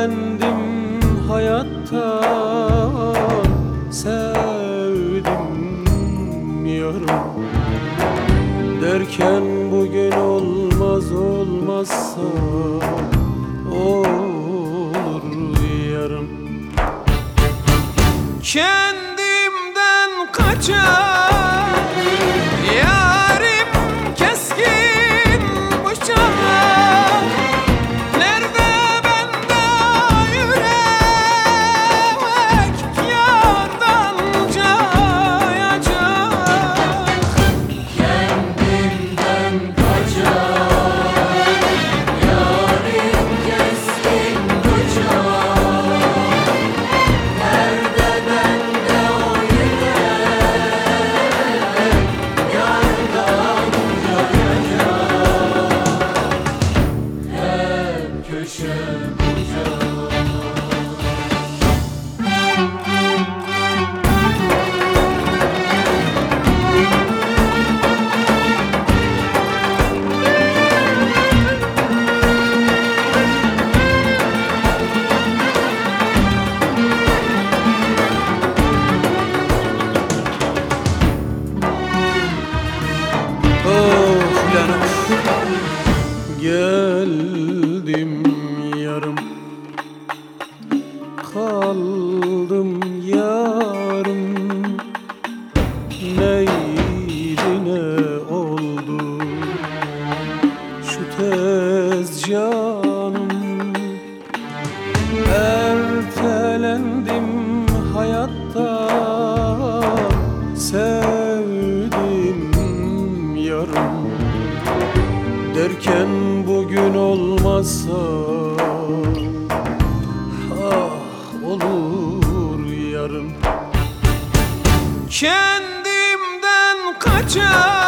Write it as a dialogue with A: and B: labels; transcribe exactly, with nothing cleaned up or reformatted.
A: Ertelendim hayattan, sevdim yarım derken bugün olmaz olmazsa olur yarın. Kendimden kaçar yarim keskin bıçak, nerede bende yürek yardan cayacak.
B: Kendimden kaçar yarim keskin bıçak, nerede bende o yürek yardan cayacak. Hep köşe bucak.
A: Of lan of, geldim yarım, kaldım yarım. Neydi ne oldu şu tez canım? Ertelendim hayattan, sevdim yarım derken bugün olmazsa ah olur yarın. Kendimden kaçar